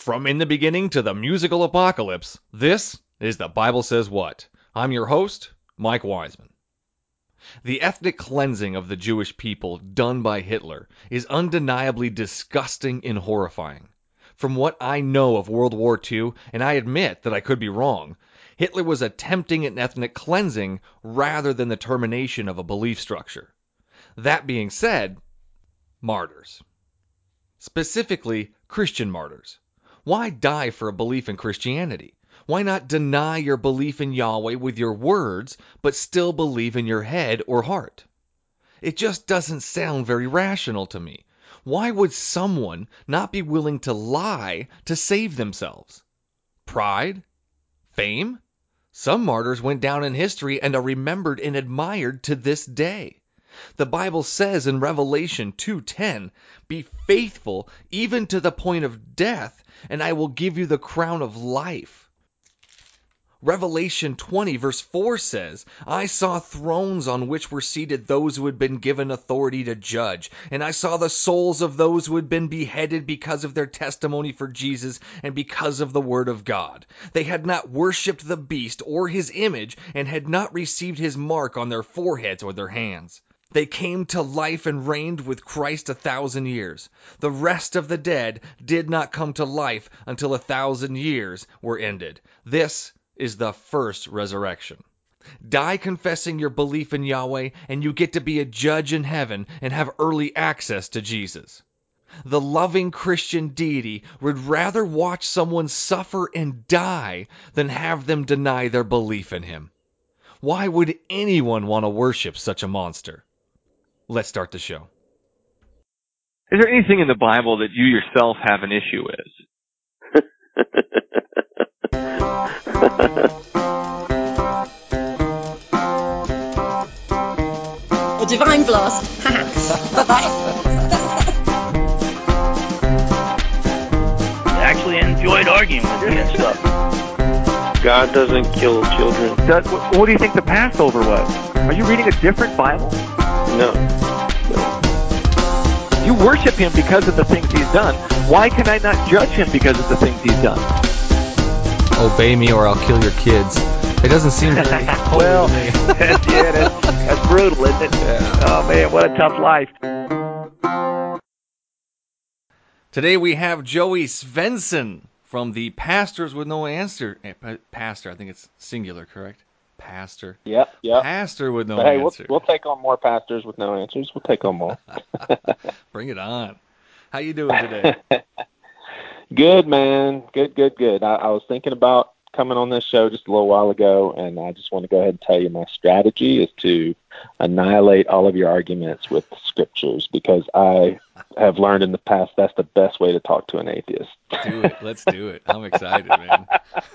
From In the Beginning to the Musical Apocalypse, this is The Bible Says What. I'm your host, Mike Wiseman. The ethnic cleansing of the Jewish people done by Hitler is undeniably disgusting and horrifying. From what I know of World War II, and I admit that I could be wrong, Hitler was attempting an ethnic cleansing rather than the termination of a belief structure. That being said, martyrs. Specifically, Christian martyrs. Why die for a belief in Christianity? Why not deny your belief in Yahweh with your words, but still believe in your head or heart? It just doesn't sound very rational to me. Why would someone not be willing to lie to save themselves? Pride? Fame? Some martyrs went down in history and are remembered and admired to this day. The Bible says in Revelation 2:10, "Be faithful even to the point of death, and I will give you the crown of life." Revelation 20 verse 4 says, "I saw thrones on which were seated those who had been given authority to judge, and I saw the souls of those who had been beheaded because of their testimony for Jesus and because of the word of God. They had not worshipped the beast or his image and had not received his mark on their foreheads or their hands. They came to life and reigned with Christ 1,000 years. The rest of the dead did not come to life until 1,000 years were ended. This is the first resurrection." Die confessing your belief in Yahweh, and you get to be a judge in heaven and have early access to Jesus. The loving Christian deity would rather watch someone suffer and die than have them deny their belief in him. Why would anyone want to worship such a monster? Let's start the show. Is there anything in the Bible that you yourself have an issue with? A divine blast. Bye-bye. Actually enjoyed arguing with you and stuff. God doesn't kill children. What do you think the Passover was? Are you reading a different Bible? No. You worship him because of the things he's done. Why can I not judge him because of the things he's done? Obey me or I'll kill your kids. It doesn't seem very holy well, to me. that's brutal, isn't it? Yeah. Oh, man, what a tough life. Today we have Joey Svensson from the Pastors with No Answer. Pastor, I think it's singular, correct? Pastor. Yep. Pastor with no Hey, answer. we'll take on more pastors with no answers. We'll take on more. Bring it on. How you doing today? Good, man. Good. I was thinking about coming on this show just a little while ago, and I just want to go ahead and tell you my strategy is to annihilate all of your arguments with scriptures, because I have learned in the past that's the best way to talk to an atheist. Do it. Let's do it. I'm excited, man.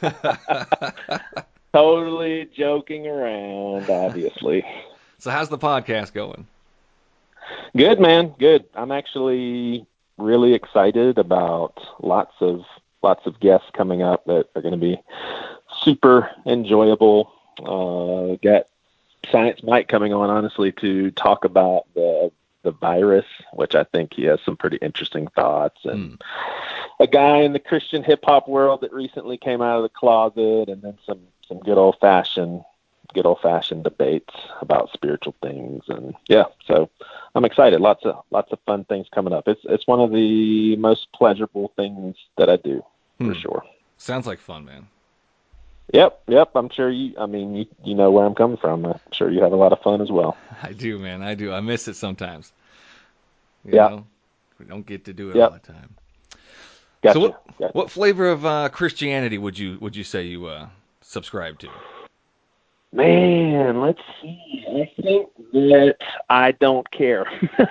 Totally joking around, obviously. So how's the podcast going? Good, man. Good. I'm actually really excited about lots of guests coming up that are going to be super enjoyable. Got Science Mike coming on, honestly, to talk about the virus, which I think he has some pretty interesting thoughts. And a guy in the Christian hip hop world that recently came out of the closet, and then some good old fashioned debates about spiritual things. And yeah, so I'm excited. Lots of fun things coming up. It's one of the most pleasurable things that I do, for sure. Sounds like fun, man. Yep. I'm sure you know where I'm coming from. I'm sure you have a lot of fun as well. I do, man. I do. I miss it sometimes. You Yeah. know? We don't get to do it all the time. Gotcha. So what flavor of Christianity would you say you subscribe to? Man, let's see. I think that I don't care.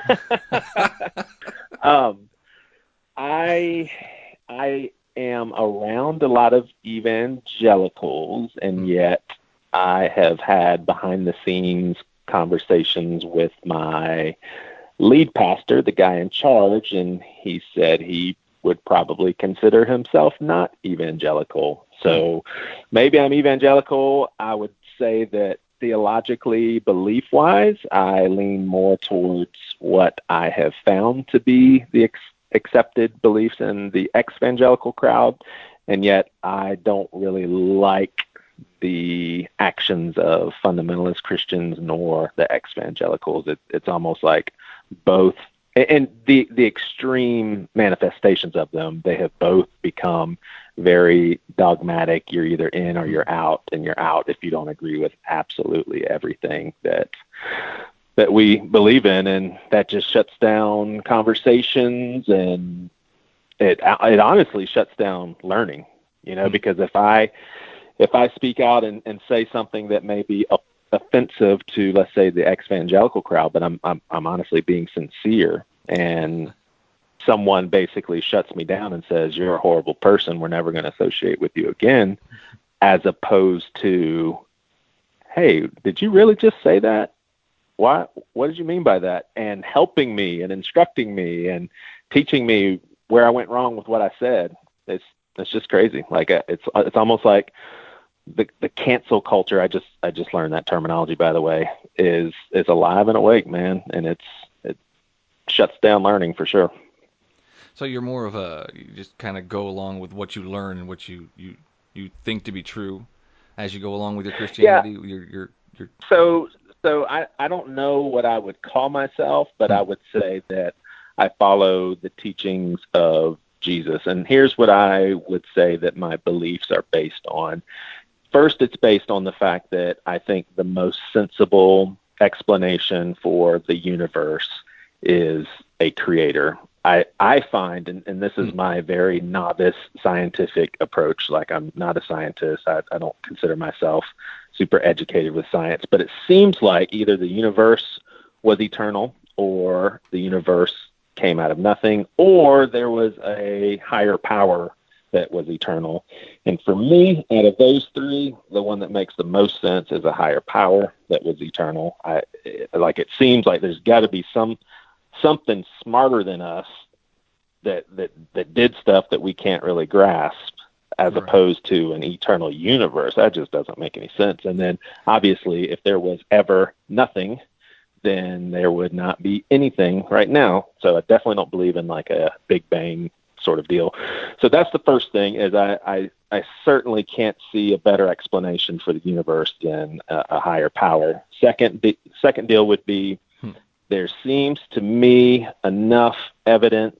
I am around a lot of evangelicals, and yet I have had behind the scenes conversations with my lead pastor, the guy in charge, and he said he would probably consider himself not evangelical. So maybe I'm evangelical. I would say that theologically, belief-wise, I lean more towards what I have found to be the accepted beliefs in the ex-evangelical crowd, and yet I don't really like the actions of fundamentalist Christians nor the ex-evangelicals. It's almost like both, and the extreme manifestations of them, they have both become very dogmatic. You're either in or you're out, and you're out if you don't agree with absolutely everything that we believe in, and that just shuts down conversations, and it honestly shuts down learning, because if I speak out and say something that may be offensive to, let's say, the ex-evangelical crowd, but I'm honestly being sincere, and someone basically shuts me down and says, "You're a horrible person, we're never going to associate with you again," as opposed to, "Hey, did you really just say that? What did you mean by that?" And helping me and instructing me and teaching me where I went wrong with what I said. It's just crazy. Like it's almost like the cancel culture. I just learned that terminology, by the way, is alive and awake, man, and it shuts down learning for sure. So you're more of you just kind of go along with what you learn and what you think to be true as you go along with your Christianity. Yeah. So I don't know what I would call myself, but I would say that I follow the teachings of Jesus. And here's what I would say that my beliefs are based on. First, it's based on the fact that I think the most sensible explanation for the universe is a creator. I find, and this is my very novice scientific approach, like I'm not a scientist, I don't consider myself super educated with science, but it seems like either the universe was eternal, or the universe came out of nothing, or there was a higher power that was eternal. And for me, out of those three, the one that makes the most sense is a higher power that was eternal. It seems like there's got to be something smarter than us that did stuff that we can't really grasp, as opposed to an eternal universe. That just doesn't make any sense. And then obviously, if there was ever nothing, then there would not be anything right now. So I definitely don't believe in like a Big Bang sort of deal. So that's the first thing, is I certainly can't see a better explanation for the universe than a higher power. Second deal would be, there seems to me enough evidence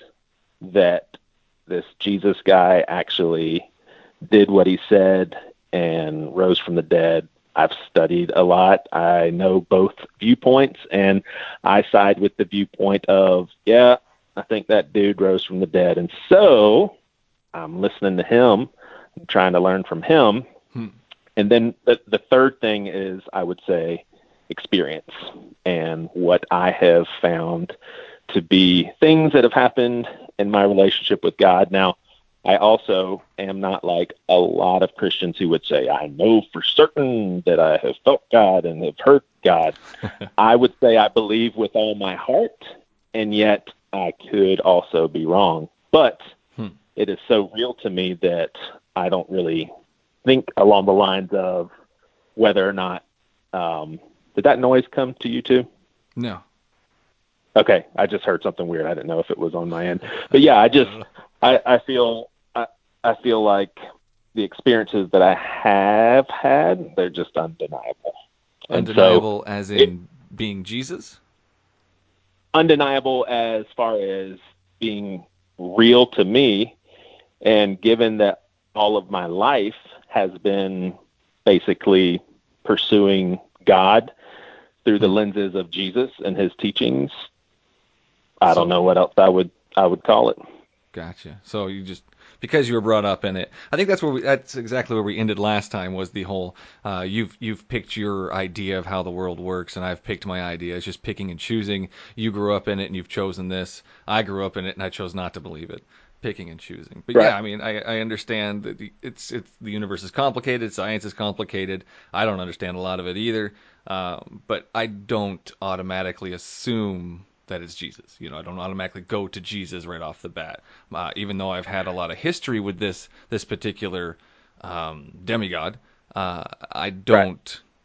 that this Jesus guy actually did what he said and rose from the dead. I've studied a lot. I know both viewpoints, and I side with the viewpoint of, yeah, I think that dude rose from the dead. And so I'm listening to him, trying to learn from him. And then the third thing is, I would say, experience, and what I have found to be things that have happened in my relationship with God. Now, I also am not like a lot of Christians who would say, I know for certain that I have felt God and have heard God. I would say I believe with all my heart, and yet I could also be wrong. But it is so real to me that I don't really think along the lines of whether or not, did that noise come to you too? No. Okay, I just heard something weird. I didn't know if it was on my end. But yeah, I feel like the experiences that I have had, they're just undeniable. Undeniable as in being Jesus? Undeniable as far as being real to me, and given that all of my life has been basically pursuing God through the lenses of Jesus and his teachings, I don't know what else I would call it. Gotcha. So you just, because you were brought up in it, I think that's exactly where we ended last time, was the whole you've picked your idea of how the world works, and I've picked my idea. It's just picking and choosing. You grew up in it and you've chosen this. I grew up in it and I chose not to believe it. Picking and choosing. But yeah, I mean, I understand that it's the universe is complicated, science is complicated. I don't understand a lot of it either, but I don't automatically assume that it's Jesus. I don't automatically go to Jesus right off the bat, even though I've had a lot of history with this particular demigod. I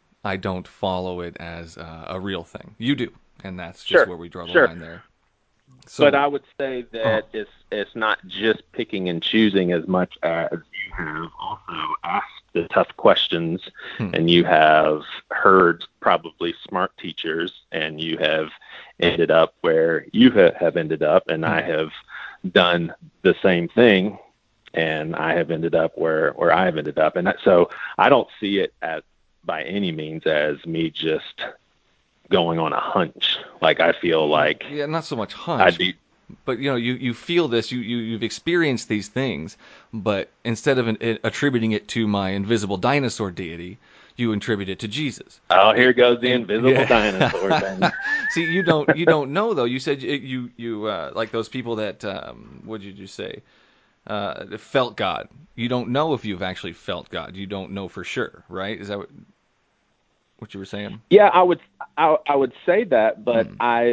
don't follow it as a real thing. You do, and that's just where we draw the line there. So, but I would say that it's not just picking and choosing as much as you have also asked the tough questions, and you have heard probably smart teachers, and you have ended up where you have ended up, and I have done the same thing, and I have ended up where I have ended up. And so I don't see it as by any means as me just going on a hunch. Like I feel like yeah, not so much hunch, I'd be but you feel this, you've experienced these things, but instead of attributing it to my invisible dinosaur deity, you attribute it to Jesus. oh, here goes the invisible dinosaur thing. See, you don't know though. You said you like those people that what did you say? Felt God. You don't know if you've actually felt God. You don't know for sure, right? Is that what you were saying? Yeah, I would say that, but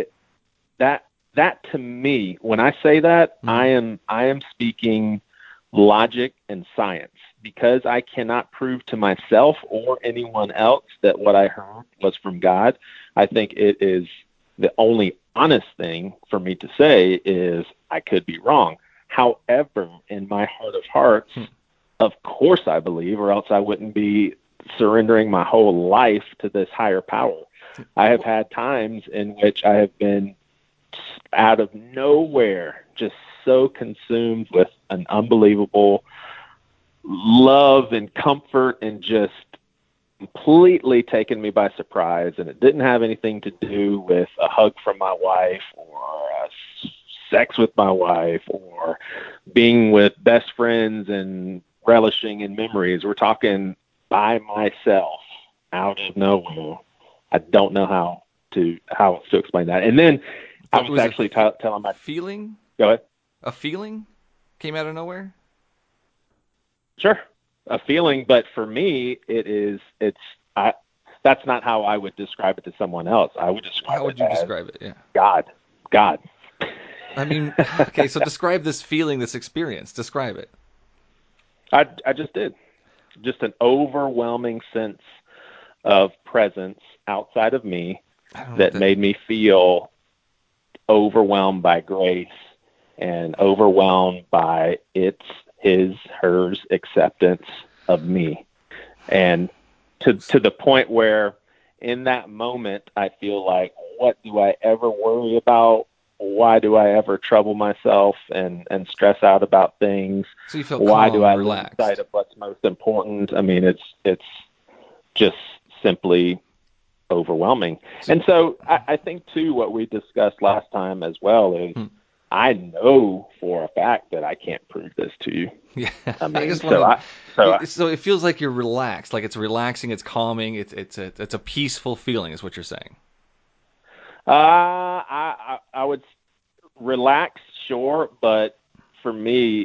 that to me, when I say that, I am speaking logic and science, because I cannot prove to myself or anyone else that what I heard was from God. I think it is the only honest thing for me to say is I could be wrong. However, in my heart of hearts, of course I believe, or else I wouldn't be surrendering my whole life to this higher power. I have had times in which I have been out of nowhere just so consumed with an unbelievable love and comfort, and just completely taken me by surprise. And it didn't have anything to do with a hug from my wife, or sex with my wife, or being with best friends and relishing in memories. We're talking by myself out of nowhere. I don't know how to explain that. And then I was actually telling my feeling. Go ahead. A feeling came out of nowhere. Sure, a feeling, but for me, that's not how I would describe it to someone else. I would describe How would you describe it? Yeah. God. I mean, okay, so describe this feeling, this experience. Describe it. I just did. Just an overwhelming sense of presence outside of me that made me feel overwhelmed by grace and overwhelmed by hers acceptance of me. And to the point where in that moment, I feel like, what do I ever worry about? Why do I ever trouble myself and stress out about things? So you felt Why calm do I and lose relaxed. sight of what's most important? I mean, it's just simply overwhelming. And so I think too, what we discussed last time as well is I know for a fact that I can't prove this to you. Yeah, I mean, I just so it feels like you're relaxed, like it's relaxing, it's calming, it's a peaceful feeling, is what you're saying. I would relax, sure, but for me,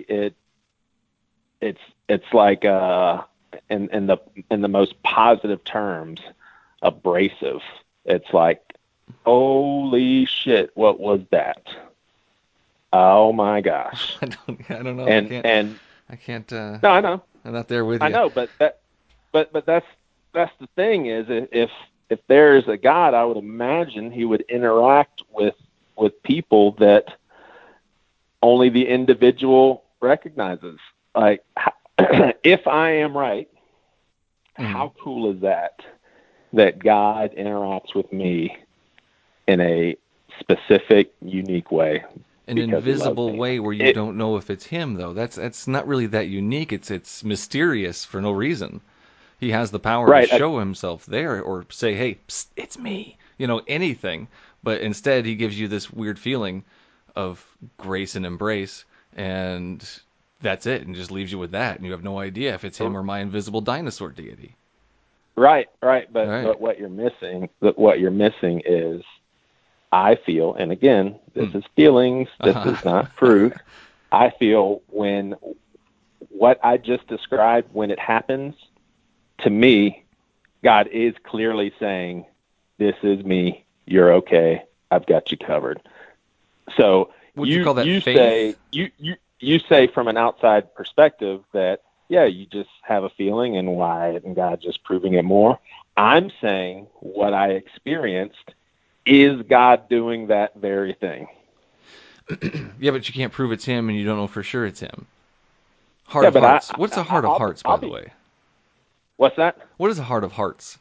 it's like in the most positive terms, abrasive. It's like, holy shit, what was that? Oh my gosh! I don't know. I can't. No, I know. I'm not there with you. I know, but that's the thing is, if there is a God, I would imagine he would interact with people that only the individual recognizes. Like, if I am right, how cool is that God interacts with me in a specific, unique way? An invisible way where you don't know if it's him, though. That's not really that unique. It's mysterious for no reason. He has the power to show himself there, or say, "Hey, psst, it's me." Anything. But instead, he gives you this weird feeling of grace and embrace, and that's it, and just leaves you with that, and you have no idea if it's him or my invisible dinosaur deity. Right. But what you're missing is, I feel, and again, this is feelings, this is not proof. I feel when what I just described, when it happens, to me, God is clearly saying, this is me, you're okay, I've got you covered. So would you call that faith? You say from an outside perspective that, yeah, you just have a feeling, and why isn't God just proving it more? I'm saying what I experienced is God doing that very thing. Yeah, but you can't prove it's him, and you don't know for sure it's him. Heart Yeah, of but hearts. What's a heart of hearts, by the way? What's that? What is a heart of hearts?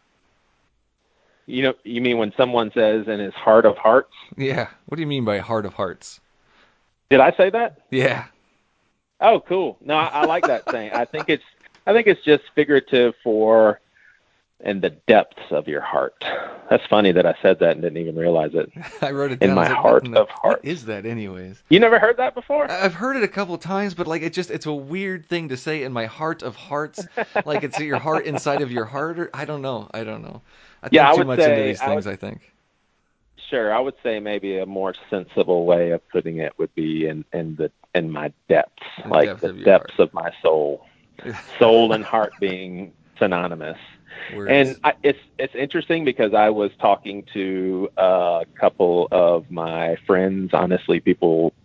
You mean when someone says in his heart of hearts? Yeah. What do you mean by heart of hearts? Did I say that? Yeah. Oh, cool. No, I like that saying. I think it's just figurative for in the depths of your heart. That's funny that I said that and didn't even realize it. I wrote it down. In my heart of hearts. What is that, anyways? You never heard that before? I've heard it a couple of times, but like it's a weird thing to say in my heart of hearts. Like it's your heart inside of your heart, or I don't know. I think too much into these things. I think. Sure, I would say maybe a more sensible way of putting it would be in my depths, like the depths of my soul. Soul and heart being synonymous. Words. And it's interesting because I was talking to a couple of my friends, honestly, people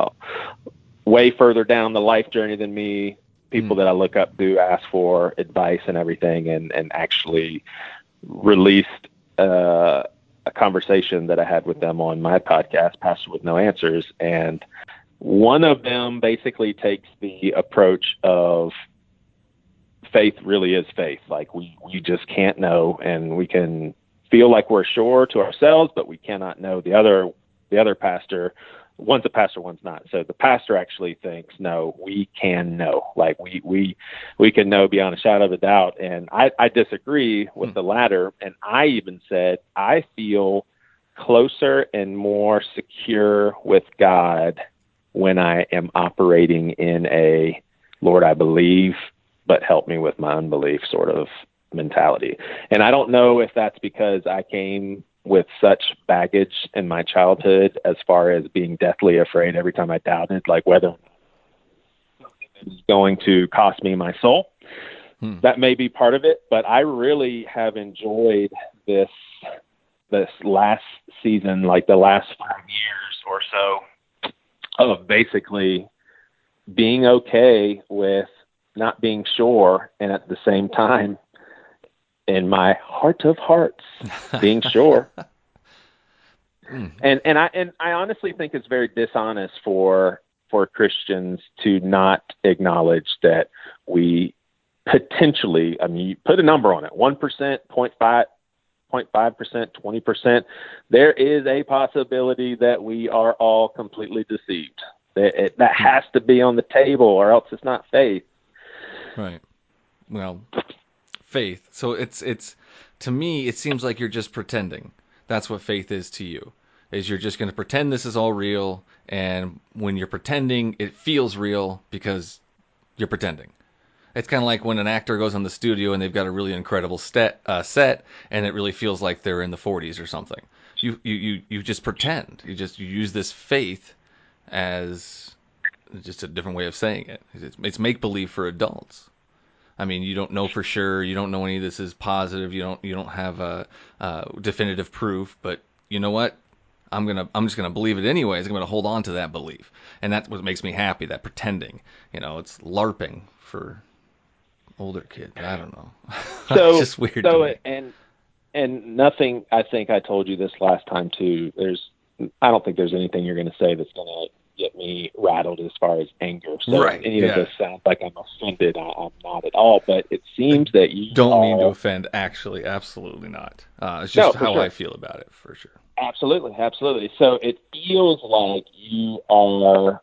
way further down the life journey than me, people that I look up to, ask for advice and everything, and actually released a conversation that I had with them on my podcast, Pastor with No Answers. And one of them basically takes the approach of faith really is faith. Like we just can't know, and we can feel like we're sure to ourselves, but we cannot know. The other pastor, one's a pastor, one's not. So the pastor actually thinks, no, we can know. Like we can know beyond a shadow of a doubt. And I disagree with the latter. And I even said, I feel closer and more secure with God when I am operating in a Lord, I believe, but help me with my unbelief sort of mentality. And I don't know if that's because I came with such baggage in my childhood as far as being deathly afraid every time I doubted, like whether it was going to cost me my soul. That may be part of it, but I really have enjoyed this last season, like the last 5 years or so, of basically being okay with not being sure, and at the same time, in my heart of hearts, being sure. And I honestly think it's very dishonest for Christians to not acknowledge that we potentially, I mean, you put a number on it, 1%, 0.5%, 20%. There is a possibility that we are all completely deceived. That has to be on the table, or else it's not faith. Right. Well, faith. So it's to me, it seems like you're just pretending. That's what faith is to you. Is you're just going to pretend this is all real, and when you're pretending, it feels real because you're pretending. It's kind of like when an actor goes on the studio and they've got a really incredible set, and it really feels like they're in the 40s or something. You just pretend. You use this faith as just a different way of saying it. It's make believe for adults. I mean, you don't know for sure. You don't know any of this is positive. You don't have a definitive proof. But you know what? I'm just gonna believe it anyways. I'm gonna hold on to that belief, and that's what makes me happy. That pretending. It's LARPing for older kids. I don't know. So it's just weird to me. And nothing. I think I told you this last time too. I don't think there's anything you're going to say that's going to get me rattled as far as anger. So right. Any of this sounds like I'm offended. I'm not at all. But it seems that you don't mean to offend. Actually, absolutely not. It's just how I feel about it, for sure. Absolutely. So it feels like you are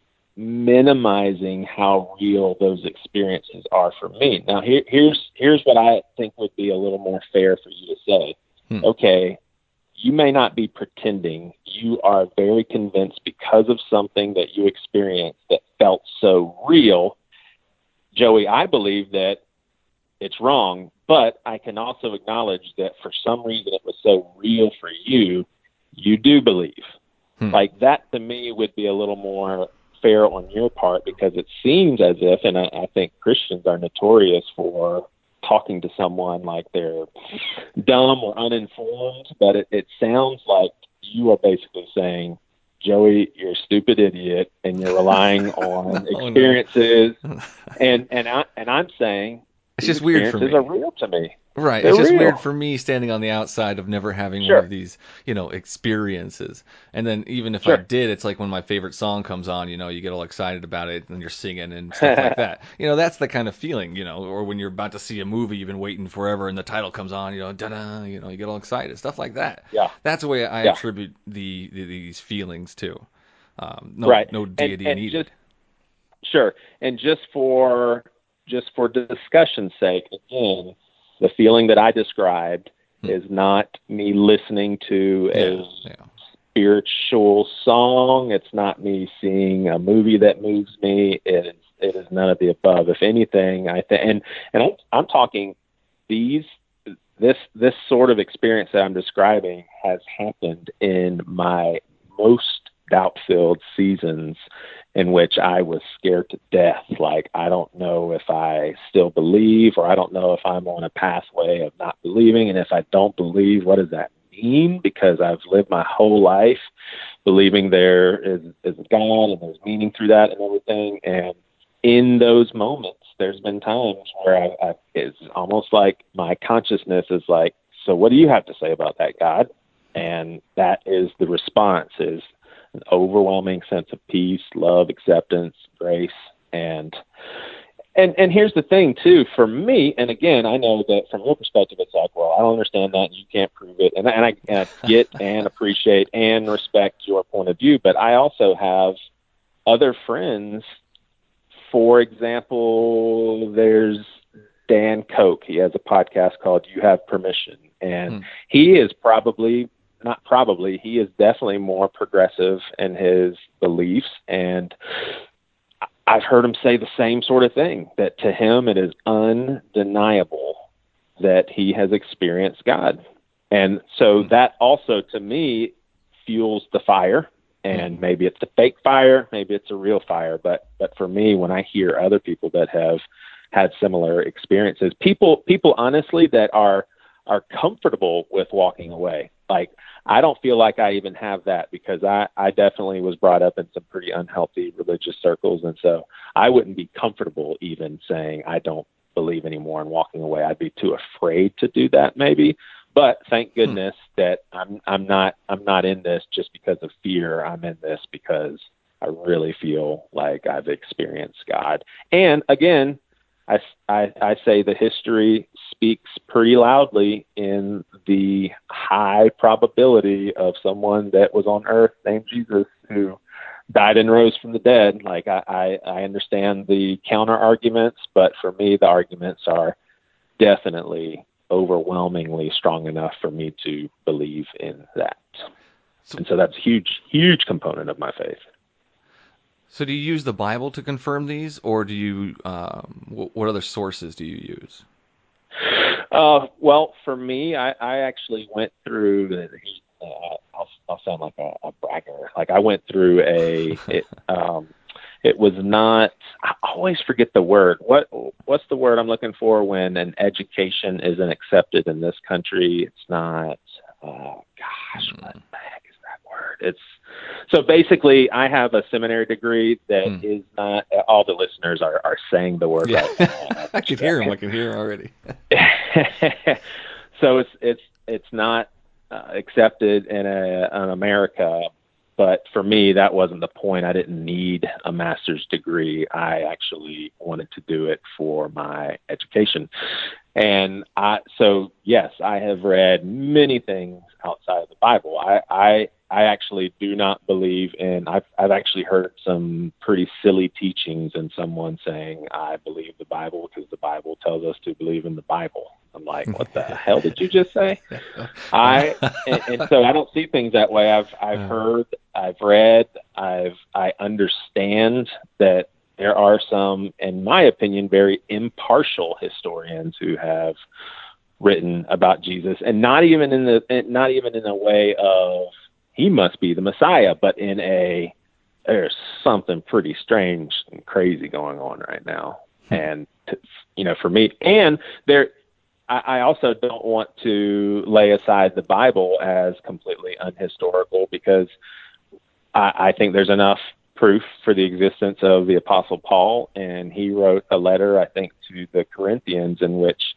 minimizing how real those experiences are for me. Now, here's what I think would be a little more fair for you to say. Okay, you may not be pretending. You are very convinced because of something that you experienced that felt so real. Joey, I believe that it's wrong, but I can also acknowledge that for some reason it was so real for you, you do believe. Like that to me would be a little more fair on your part, because it seems as if, and I think Christians are notorious for talking to someone like they're dumb or uninformed, but it sounds like you are basically saying, Joey, you're a stupid idiot, and you're relying on experiences. And I'm saying it's just weird for me. Experiences are real to me. Right. They're It's just real. weird for me standing on the outside of never having one Sure. of these, experiences. And then even if I Sure. did, it's like when my favorite song comes on, you get all excited about it and you're singing and stuff like that. That's the kind of feeling, or when you're about to see a movie you've been waiting forever and the title comes on, da-da, you get all excited, stuff like that. Yeah. That's the way I Yeah. attribute these feelings to. Right. No deity and needed. Sure. And just for discussion's sake, again, the feeling that I described is not me listening to a spiritual song. It's not me seeing a movie that moves me. It is none of the above. If anything, I think, and I'm talking this sort of experience that I'm describing has happened in my most doubt-filled seasons, in which I was scared to death. Like, I don't know if I still believe, or I don't know if I'm on a pathway of not believing. And if I don't believe, what does that mean? Because I've lived my whole life believing there is a God and there's meaning through that and everything. And in those moments, there's been times where it's almost like my consciousness is like, so what do you have to say about that, God? And that is the response, is an overwhelming sense of peace, love, acceptance, grace. And here's the thing too, for me, and again, I know that from your perspective, it's like, well, I don't understand that, and you can't prove it. And I get and appreciate and respect your point of view, but I also have other friends. For example, there's Dan Koch. He has a podcast called You Have Permission. And he is he is definitely more progressive in his beliefs. And I've heard him say the same sort of thing, that to him it is undeniable that he has experienced God. And so that also, to me, fuels the fire. And maybe it's a fake fire, maybe it's a real fire. But for me, when I hear other people that have had similar experiences, people honestly that are comfortable with walking away. Like, I don't feel like I even have that, because I definitely was brought up in some pretty unhealthy religious circles. And so I wouldn't be comfortable even saying I don't believe anymore and walking away. I'd be too afraid to do that maybe. But thank goodness that I'm not in this just because of fear. I'm in this because I really feel like I've experienced God. And again, I say the history speaks pretty loudly in the high probability of someone that was on earth named Jesus who died and rose from the dead. Like, I understand the counter arguments, but for me, the arguments are definitely overwhelmingly strong enough for me to believe in that. And so that's a huge component of my faith. So do you use the Bible to confirm these, or do you, what other sources do you use? Well, for me, I actually went through, I'll sound like a bragger. Like, I went through it was not, I always forget the word. What's the word I'm looking for when an education isn't accepted in this country? It's not, what the heck is that word? It's, so basically I have a seminary degree that is not, all the listeners are saying the word right now. I can hear him. I can hear him already. So it's not accepted in America. But for me, that wasn't the point. I didn't need a master's degree. I actually wanted to do it for my education. And so yes, I have read many things outside of the Bible. I actually do not believe in, I've actually heard some pretty silly teachings in someone saying, I believe the Bible because the Bible tells us to believe in the Bible. I'm like, what the hell did you just say? And so I don't see things that way. I've heard, I've read, I understand that there are some, in my opinion, very impartial historians who have written about Jesus, and not even in a way of he must be the Messiah, but in there's something pretty strange and crazy going on right now. And for me, and I also don't want to lay aside the Bible as completely unhistorical, because I think there's enough proof for the existence of the Apostle Paul, and he wrote a letter, I think, to the Corinthians in which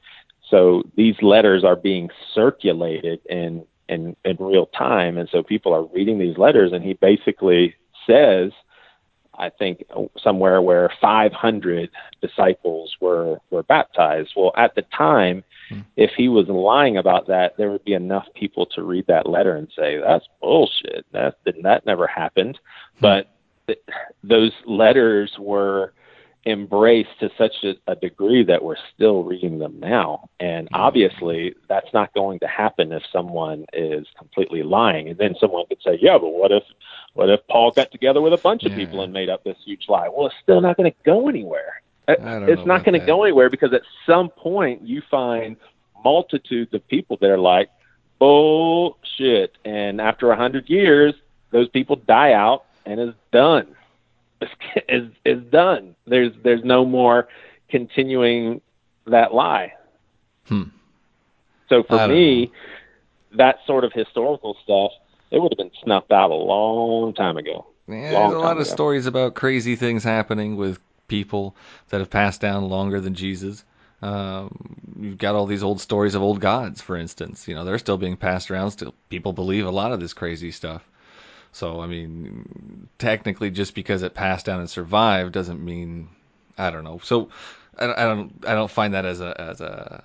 so these letters are being circulated in real time. And so people are reading these letters, and he basically says, I think somewhere where 500 disciples were baptized. Well, at the time, if he was lying about that, there would be enough people to read that letter and say, that's bullshit. That never happened. But those letters were embraced to such a degree that we're still reading them now. And obviously that's not going to happen if someone is completely lying. And then someone could say, yeah, but what if Paul got together with a bunch of people and made up this huge lie? Well, it's still not going to go anywhere. It's not going to go anywhere, because at some point you find multitudes of people that are like, bullshit. And after 100 years, those people die out and it's done. Is done. There's no more continuing that lie. So for me, that sort of historical stuff, it would have been snuffed out a long time ago. Yeah, there's a lot of stories about crazy things happening with people that have passed down longer than Jesus. You've got all these old stories of old gods, for instance. You know, they're still being passed around. Still, people believe a lot of this crazy stuff. So, I mean, technically, just because it passed down and survived doesn't mean, I don't know. So, I don't find that as a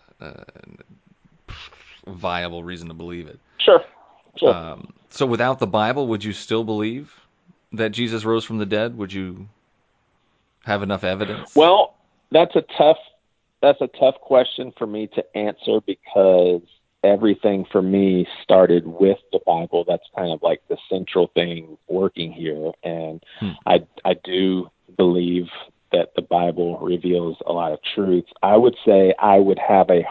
viable reason to believe it. Sure. So, without the Bible, would you still believe that Jesus rose from the dead? Would you have enough evidence? Well, that's a tough question for me to answer, because everything for me started with the Bible. That's kind of like the central thing working here. And I do believe that the Bible reveals a lot of truth. I would say I would have a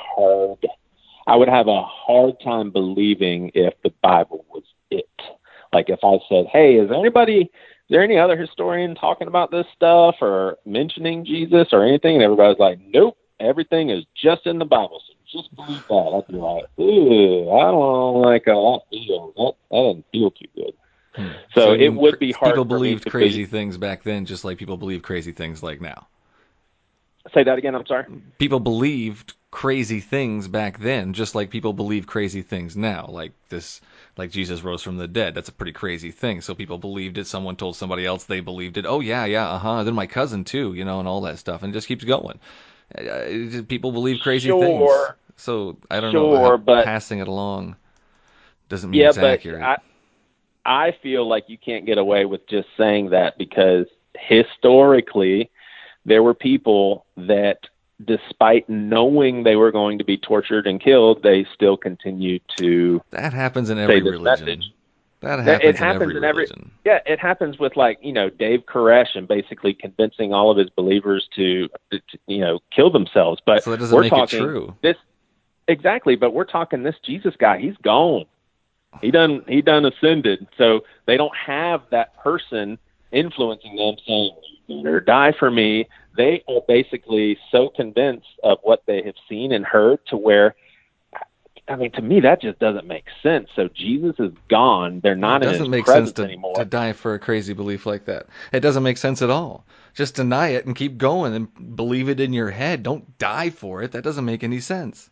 hard time believing if the Bible was it. Like if I said, hey, is there any other historian talking about this stuff or mentioning Jesus or anything? And everybody's like, nope, everything is just in the Bible. So just believe that. I'd be like, I don't like how that feels. That doesn't feel too good. So it would be hard. People believed crazy things back then, just like people believe crazy things like now. Say that again. I'm sorry. People believed crazy things back then, just like people believe crazy things now. Like Jesus rose from the dead. That's a pretty crazy thing. So people believed it. Someone told somebody else they believed it. Oh yeah. Then my cousin too, and all that stuff, and it just keeps going. People believe crazy things. So I don't know. But passing it along doesn't mean it's accurate. I feel like you can't get away with just saying that, because historically there were people that, despite knowing they were going to be tortured and killed, they still continued to. That happens in every religion. Message. That happens in every religion. Yeah, it happens with Dave Koresh, and basically convincing all of his believers to kill themselves. But so that doesn't make it true. Exactly, but we're talking this Jesus guy. He's gone. He done ascended. So they don't have that person influencing them saying, "You better die for me." They are basically so convinced of what they have seen and heard to where, I mean, to me, that just doesn't make sense. So Jesus is gone. They're not in his presence anymore. It doesn't make sense to die for a crazy belief like that. It doesn't make sense at all. Just deny it and keep going and believe it in your head. Don't die for it. That doesn't make any sense.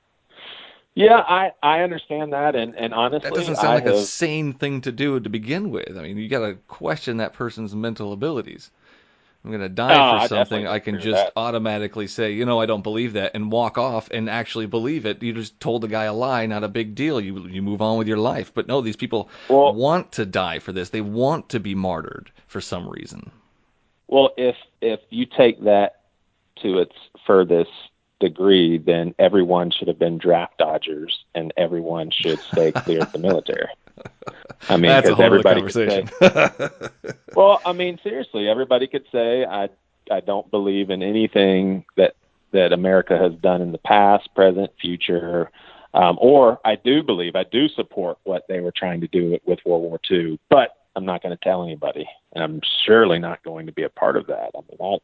Yeah, I understand that, and honestly, that doesn't sound like a sane thing to do to begin with. I mean, you got to question that person's mental abilities. I'm going to die for something. I can just automatically say, I don't believe that, and walk off and actually believe it. You just told the guy a lie, not a big deal. You move on with your life. But no, these people want to die for this. They want to be martyred for some reason. Well, if you take that to its furthest degree, then everyone should have been draft dodgers, and everyone should stay clear of the military. I mean, that's a whole everybody conversation. Well, I mean, seriously, everybody could say, I don't believe in anything that America has done in the past, present, future, or I do support what they were trying to do with World War II, but I'm not going to tell anybody, and I'm surely not going to be a part of that.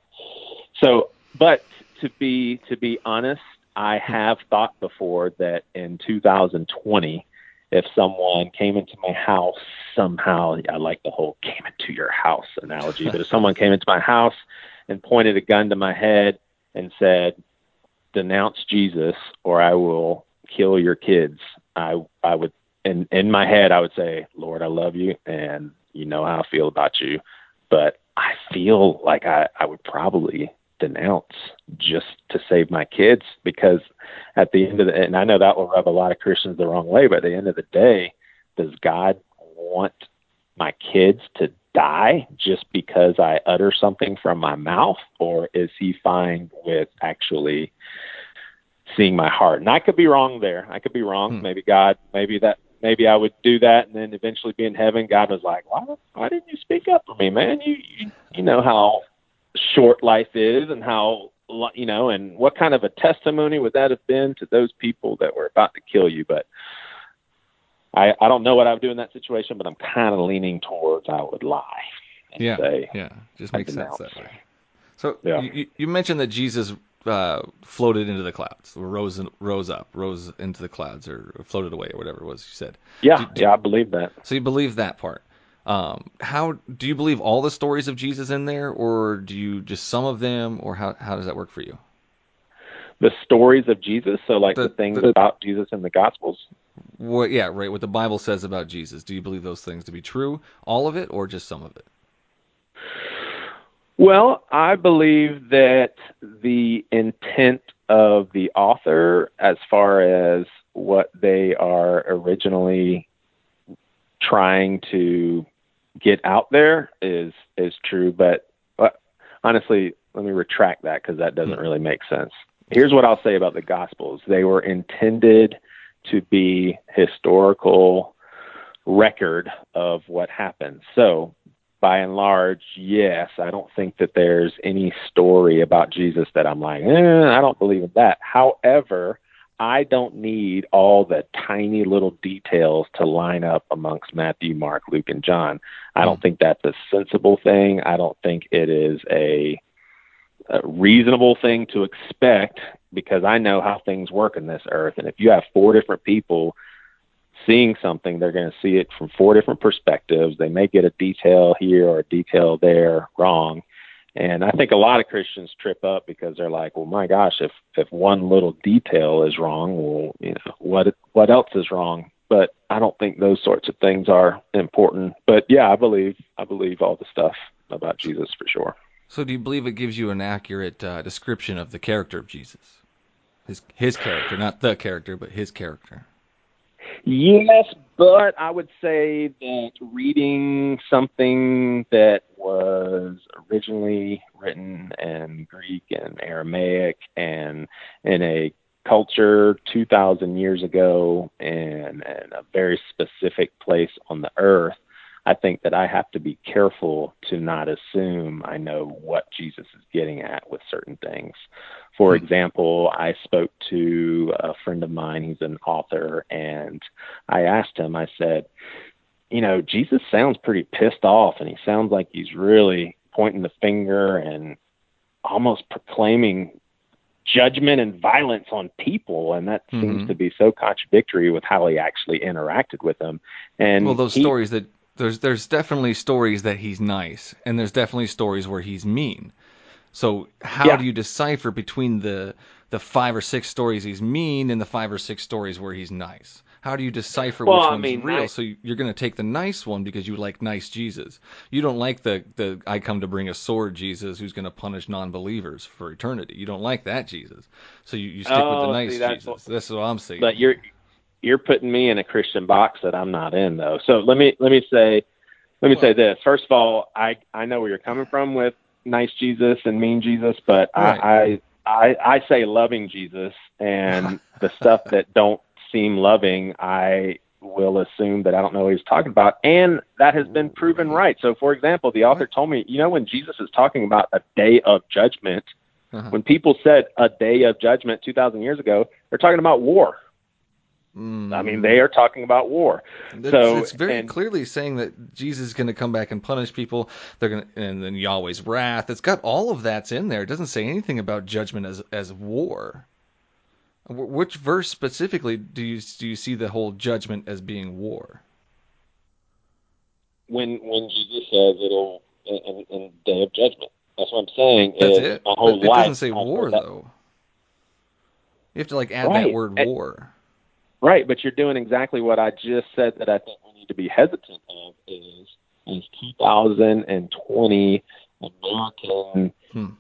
But to be honest, I have thought before that in 2020, if someone came into my house somehow, I like the whole came into your house analogy, but if someone came into my house and pointed a gun to my head and said, denounce Jesus or I will kill your kids, I would, in my head, I would say, Lord, I love you, and you know how I feel about you. But I feel like I would probably denounce just to save my kids, because at the end of the, and I know that will rub a lot of Christians the wrong way, but at the end of the day, does God want my kids to die just because I utter something from my mouth, or is he fine with actually seeing my heart? And I could be wrong there. I could be wrong. Maybe I would do that, and then eventually be in heaven. God was like, why didn't you speak up for me, man? You know how short life is, and how, you know, and what kind of a testimony would that have been to those people that were about to kill you? But I don't know what I would do in that situation, but I'm kind of leaning towards I would lie and say, just makes sense that way. So you mentioned that Jesus floated into the clouds, or rose into the clouds, or floated away, or whatever it was you said. I believe that. So you believe that part. How do you believe all the stories of Jesus in there, or do you just some of them, or how does that work for you? The stories of Jesus, so like the things about Jesus in the Gospels. What the Bible says about Jesus. Do you believe those things to be true, all of it, or just some of it? Well, I believe that the intent of the author, as far as what they are originally trying to get out there, is true. But honestly, let me retract that, because that doesn't really make sense. Here's what I'll say about the Gospels. They were intended to be historical record of what happened. So by and large, yes, I don't think that there's any story about Jesus that I'm like, I don't believe in that. However, I don't need all the tiny little details to line up amongst Matthew, Mark, Luke, and John. I don't think that's a sensible thing. I don't think it is a reasonable thing to expect, because I know how things work in this earth. And if you have 4 different people seeing something, they're going to see it from 4 different perspectives. They may get a detail here or a detail there wrong. And I think a lot of Christians trip up because they're like, well, my gosh, if one little detail is wrong, well, you know, what else is wrong? But I don't think those sorts of things are important. But yeah, I believe all the stuff about Jesus for sure. So do you believe it gives you an accurate description of the character of Jesus? His character, not the character, but his character. Yes, but I would say that reading something that was originally written in Greek and Aramaic and in a culture 2,000 years ago and a very specific place on the earth, I think that I have to be careful to not assume I know what Jesus is getting at with certain things. For example, I spoke to a friend of mine, he's an author, and I asked him, I said, you know, Jesus sounds pretty pissed off, and he sounds like he's really pointing the finger and almost proclaiming judgment and violence on people, and that seems to be so contradictory with how he actually interacted with them. And well, those stories that there's definitely stories that he's nice, and there's definitely stories where he's mean. So how do you decipher between the 5 or 6 stories he's mean and the 5 or 6 stories where he's nice? How do you decipher which one's real? So you're going to take the nice one because you like nice Jesus. You don't like the I come to bring a sword Jesus who's going to punish non-believers for eternity. You don't like that Jesus. So you stick with the nice Jesus. That's what I'm saying. But you're putting me in a Christian box that I'm not in, though. So let me say this. First of all, I know where you're coming from with nice Jesus and mean Jesus, but right. I say loving Jesus, and the stuff that don't seem loving, I will assume that I don't know what he's talking about, and that has been proven right. So, for example, the author told me, you know, when Jesus is talking about a day of judgment, when people said a day of judgment 2,000 years ago, they're talking about war. I mean, they are talking about war. It's very clearly saying that Jesus is going to come back and punish people. And then Yahweh's wrath. It's got all of that's in there. It doesn't say anything about judgment as war. Which verse specifically do you see the whole judgment as being war? When Jesus says it'll in day of judgment. That's what I'm saying. That's it. My whole it life, doesn't say war though. You have to like add that Right. word war. Right, but you're doing exactly what I just said that I think we need to be hesitant of is 2020 American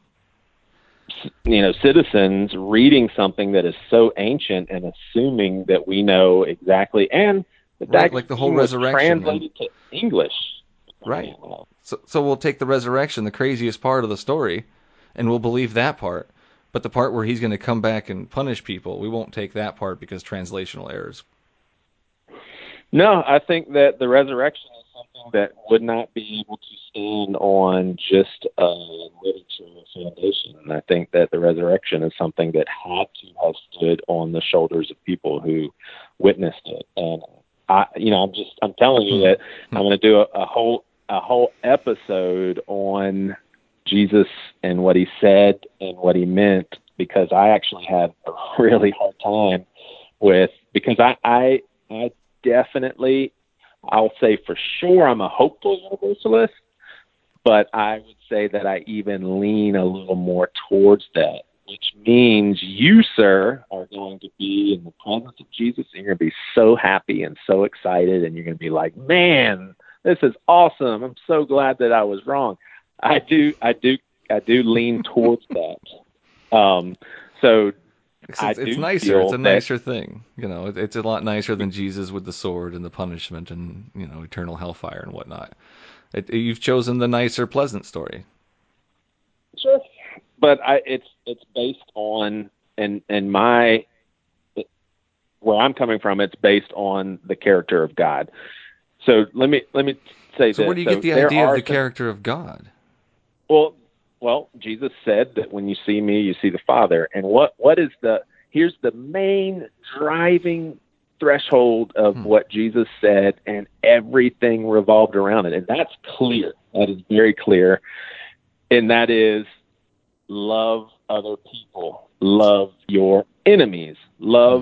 citizens reading something that is so ancient and assuming that we know exactly, and that Right, like the whole was resurrection. translated to English. Right. So we'll take the resurrection, the craziest part of the story, and we'll believe that part. But the part where he's going to come back and punish people, we won't take that part because translational errors. No, I think that the resurrection is something that would not be able to stand on just a literature foundation. And I think that the resurrection is something that had to have stood on the shoulders of people who witnessed it. And I'm telling you that I'm going to do a whole episode on Jesus and what he said and what he meant, because I actually had a really hard time because I definitely, I'll say for sure I'm a hopeful universalist, but I would say that I even lean a little more towards that, which means you, sir, are going to be in the presence of Jesus, and you're going to be so happy and so excited, and you're going to be like, man, this is awesome. I'm so glad that I was wrong. I do lean towards that. So it's nicer. It's a nicer thing. It's a lot nicer than Jesus with the sword and the punishment and, eternal hellfire and whatnot. You've chosen the nicer, pleasant story. Sure. But it's based on, and where I'm coming from, it's based on the character of God. So let me say so this. Where do you get the idea of the character of God? Well, Jesus said that when you see me, you see the Father. And here's the main driving threshold of what Jesus said, and everything revolved around it. And that's clear. That is very clear. And that is love other people. Love your enemies. Love.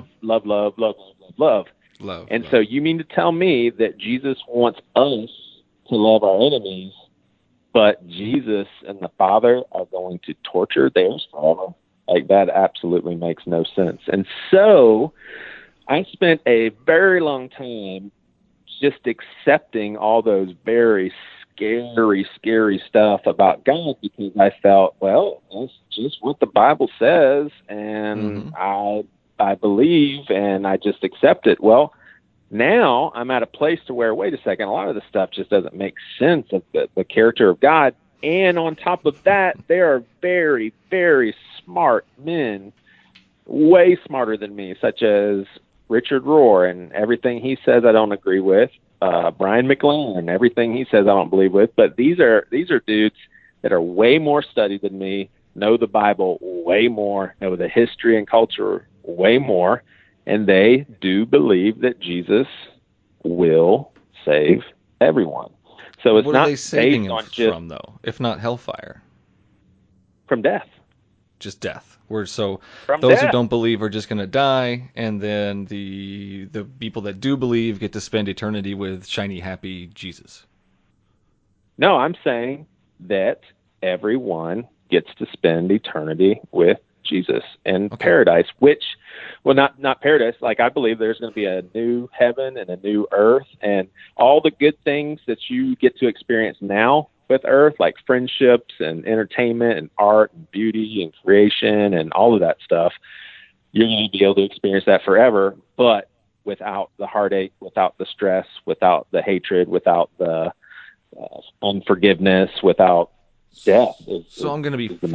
So you mean to tell me that Jesus wants us to love our enemies, but Jesus and the Father are going to torture theirs forever? Like, that absolutely makes no sense. And so I spent a very long time just accepting all those very scary stuff about God, because I felt, well, that's just what the Bible says, and I believe, and I just accept it. Well, now I'm at a place to where, wait a second, a lot of the stuff just doesn't make sense of the character of God. And on top of that, there are very, very smart men, way smarter than me, such as Richard Rohr, and everything he says I don't agree with. Brian McLaren, everything he says I don't believe with. But these are dudes that are way more studied than me, know the Bible way more, know the history and culture way more, and they do believe that Jesus will save everyone. So it's what not are they saving based him on just from, though, if not hellfire? From death. Just death. Those death. who don't believe are just going to die, and then the people that do believe get to spend eternity with shiny, happy Jesus. No, I'm saying that everyone gets to spend eternity with Jesus in paradise, which, well, not paradise. Like, I believe there's going to be a new heaven and a new earth, and all the good things that you get to experience now with earth, like friendships and entertainment and art and beauty and creation and all of that stuff, you're going to be able to experience that forever, but without the heartache, without the stress, without the hatred, without the unforgiveness, without death. So I'm going to be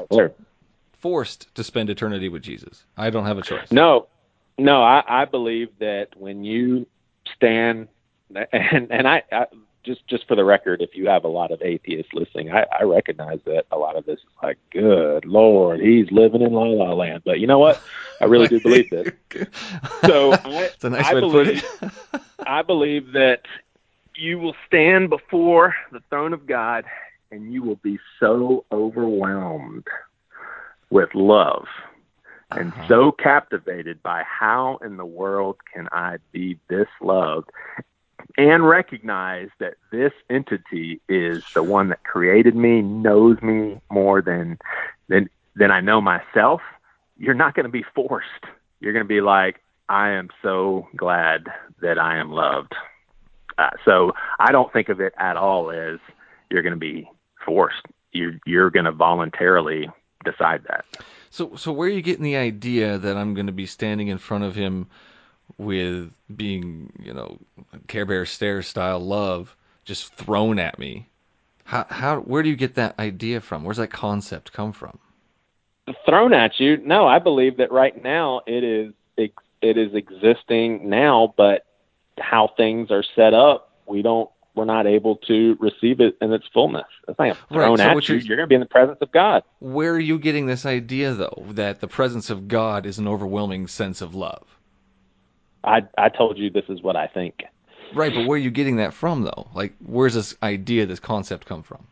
forced to spend eternity with Jesus. I don't have a choice. No, I believe that when you stand, and I just for the record, if you have a lot of atheists listening, I recognize that a lot of this is like, good Lord, he's living in La La Land. But you know what? I really do believe this. So it's a nice way to put it. I believe that you will stand before the throne of God, and you will be so overwhelmed with love and so captivated by how in the world can I be this loved, and recognize that this entity is the one that created me, knows me more than I know myself. You're not going to be forced you're going to be like, I am so glad that I am loved. So I don't think of it at all as you're going to be forced. You're going to voluntarily decide that. So where are you getting the idea that I'm going to be standing in front of him with being, Care Bear stare style love just thrown at me? Where do you get that idea from? Where's that concept come from? Thrown at you? No, I believe that right now it is existing now, but how things are set up, we're not able to receive it in its fullness. It's not thrown at you. You're going to be in the presence of God. Where are you getting this idea, though, that the presence of God is an overwhelming sense of love? I told you this is what I think. Right, but where are you getting that from, though? Like, where's this idea, this concept come from?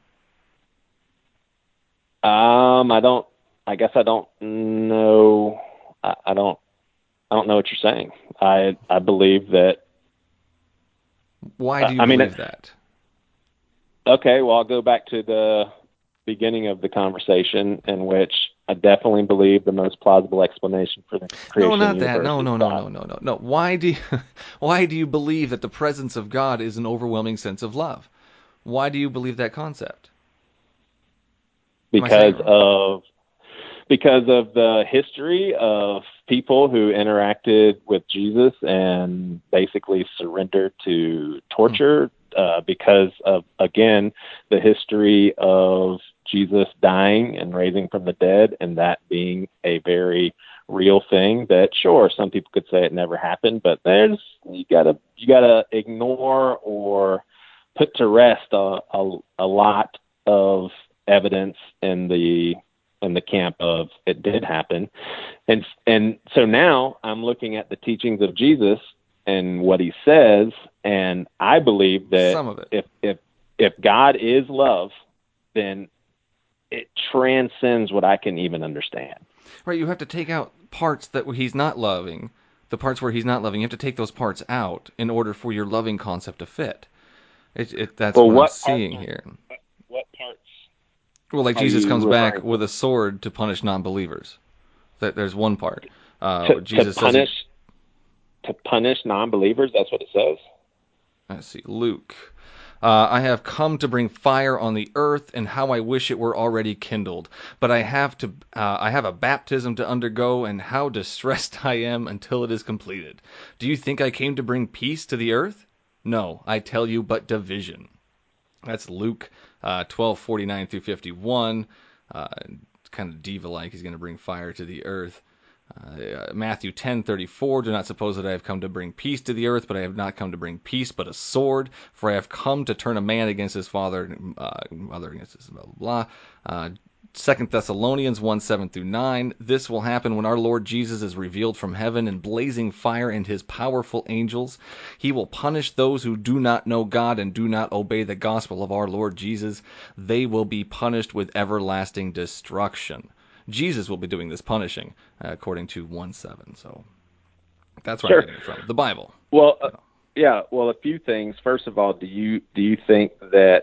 I guess I don't know. I don't know what you're saying. I believe that. Why do you believe that? Okay, well, I'll go back to the beginning of the conversation, in which I definitely believe the most plausible explanation for the creation of the universe. No. Why do you believe that the presence of God is an overwhelming sense of love? Why do you believe that concept? Because of the history of people who interacted with Jesus and basically surrendered to torture, because of, again, the history of Jesus dying and raising from the dead, and that being a very real thing that, sure, some people could say it never happened, but you gotta ignore or put to rest a lot of evidence in the camp of it did happen. And so now I'm looking at the teachings of Jesus and what he says, and I believe that some of it. if God is love, then it transcends what I can even understand. Right, you have to take out parts that he's not loving, the parts where he's not loving. You have to take those parts out in order for your loving concept to fit. That's what I'm seeing here. What parts? Well, like Jesus comes back with a sword to punish non-believers. There's one part. Jesus says to punish non-believers. That's what it says. Let's see, Luke. I have come to bring fire on the earth, and how I wish it were already kindled. But I have a baptism to undergo, and how distressed I am until it is completed. Do you think I came to bring peace to the earth? No, I tell you, but division. That's Luke 12:49 through 51. Kind of diva-like. He's going to bring fire to the earth. Matthew 10:34. Do not suppose that I have come to bring peace to the earth, but I have not come to bring peace, but a sword. For I have come to turn a man against his father, mother against his blah blah blah. 2 Thessalonians 1:7 through 9. This will happen when our Lord Jesus is revealed from heaven in blazing fire and his powerful angels. He will punish those who do not know God and do not obey the gospel of our Lord Jesus. They will be punished with everlasting destruction. Jesus will be doing this punishing, according to 1:7. So that's where I'm getting it from. The Bible. Well, yeah. Well, a few things. First of all, do you think that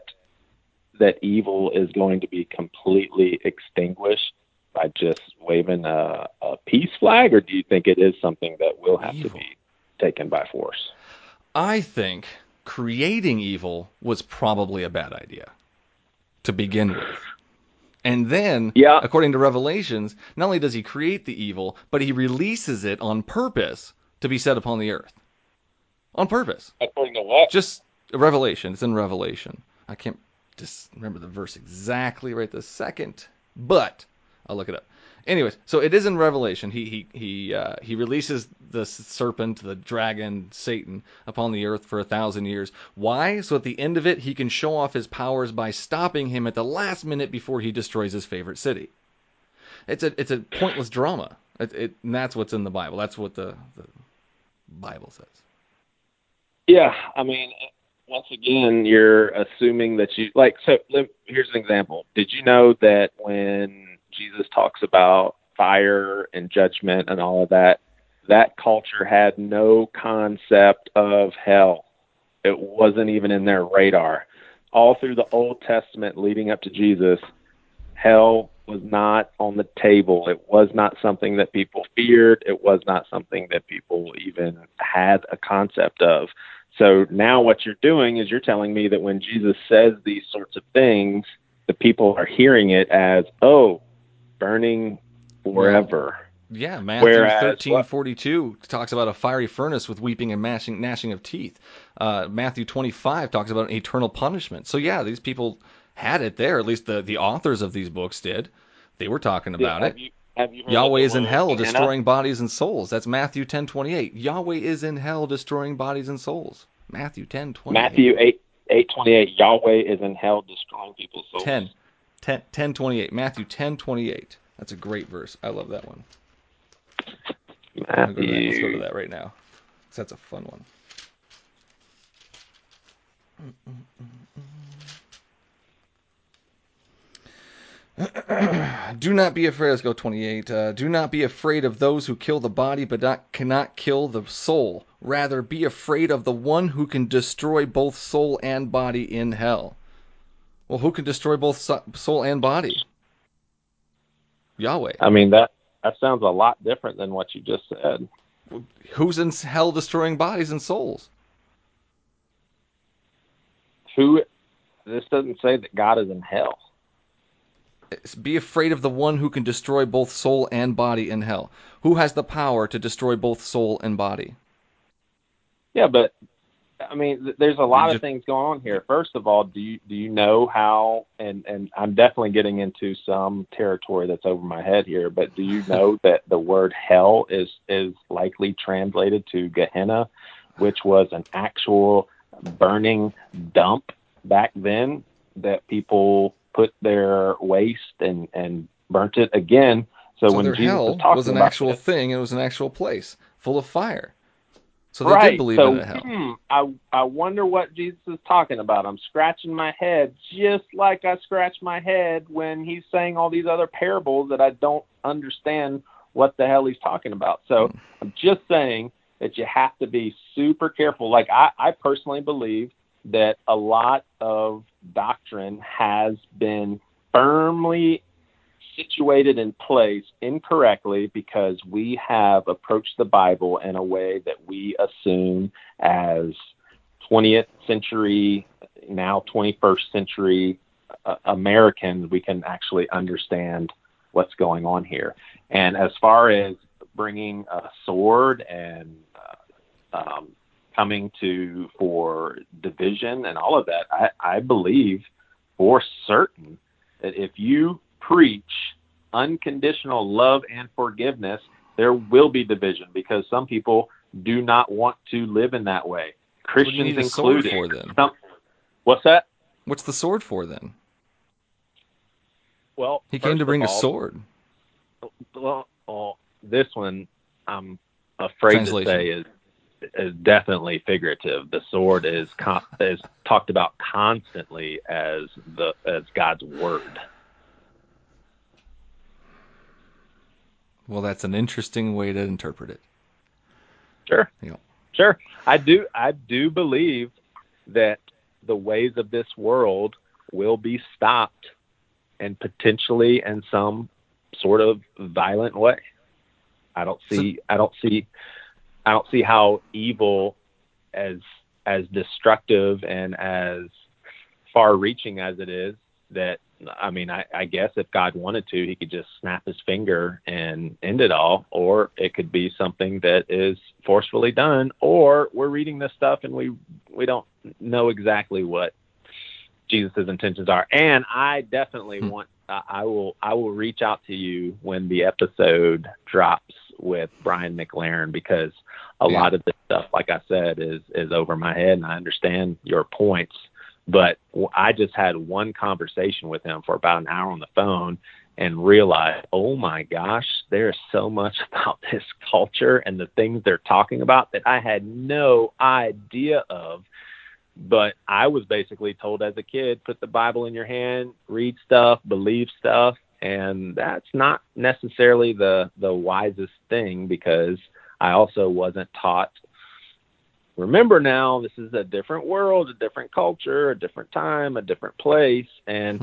evil is going to be completely extinguished by just waving a peace flag, or do you think it is something that will have to be taken by force? I think creating evil was probably a bad idea to begin with. And then, according to Revelations, not only does he create the evil, but he releases it on purpose to be set upon the earth. On purpose. According to what? Just Revelation. It's in Revelation. I can't just remember the verse exactly right this second, but I'll look it up. Anyways, so it is in Revelation. He releases the serpent, the dragon, Satan, upon the earth for 1,000 years. Why? So at the end of it, he can show off his powers by stopping him at the last minute before he destroys his favorite city. It's a pointless drama. And that's what's in the Bible. That's what the Bible says. Yeah, I mean, once again, you're assuming that you so here's an example. Did you know that when Jesus talks about fire and judgment and all of that, that culture had no concept of hell? It wasn't even in their radar. All through the Old Testament leading up to Jesus, hell was not on the table. It was not something that people feared. It was not something that people even had a concept of. So now what you're doing is you're telling me that when Jesus says these sorts of things, the people are hearing it as, oh, burning forever. Yeah, Matthew 13:42 talks about a fiery furnace with weeping and gnashing of teeth. Matthew 25 talks about an eternal punishment. So yeah, these people had it there. At least the authors of these books did. They were talking about it. Have you heard Yahweh of is in hell, Gehenna? destroying bodies and souls. That's Matthew 10:28. Yahweh is in hell, destroying bodies and souls. Matthew 10:28. Matthew 8:28. Yahweh is in hell, destroying people's souls. 10:28. Matthew 10:28. That's a great verse. I love that one. Matthew. Let's go to that right now. That's a fun one. Do not be afraid. Let's go 28. Do not be afraid of those who kill the body but cannot kill the soul. Rather, be afraid of the one who can destroy both soul and body in hell. Well, who can destroy both soul and body? Yahweh. I mean, that sounds a lot different than what you just said. Who's in hell destroying bodies and souls? This doesn't say that God is in hell. Be afraid of the one who can destroy both soul and body in hell. Who has the power to destroy both soul and body? Yeah, but I mean, there's a lot of things going on here. First of all, do you know how? And I'm definitely getting into some territory that's over my head here. But do you know that the word hell is likely translated to Gehenna, which was an actual burning dump back then that people put their waste and burnt it again. So when their Jesus hell was an actual thing, it was an actual place full of fire. So they did believe in a hell. I wonder what Jesus is talking about. I'm scratching my head just like I scratch my head when he's saying all these other parables that I don't understand what the hell he's talking about. So I'm just saying that you have to be super careful. Like I personally believe that a lot of doctrine has been firmly situated in place incorrectly because we have approached the Bible in a way that we assume as 20th century, now 21st century Americans, we can actually understand what's going on here. And as far as bringing a sword and coming for division and all of that, I believe for certain that if you preach unconditional love and forgiveness, there will be division because some people do not want to live in that way. Christians included. What do you need a sword for then? What's that? What's the sword for then? Well, he came to bring a sword. Well, this one I'm afraid to say is definitely figurative. The sword is talked about constantly as God's word. Well, that's an interesting way to interpret it. Sure. Yeah. Sure. I do believe that the ways of this world will be stopped and potentially in some sort of violent way. I don't see how evil as destructive and as far reaching as it is that, I mean, I guess if God wanted to, he could just snap his finger and end it all, or it could be something that is forcefully done, or we're reading this stuff and we don't know exactly what Jesus' intentions are. And I definitely I will reach out to you when the episode drops with Brian McLaren, because a lot of this stuff, like I said, is over my head, and I understand your points. But I just had one conversation with him for about an hour on the phone and realized, oh my gosh, there's so much about this culture and the things they're talking about that I had no idea of. But I was basically told as a kid, put the Bible in your hand, read stuff, believe stuff. And that's not necessarily the wisest thing, because I also wasn't taught. Remember now, this is a different world, a different culture, a different time, a different place. And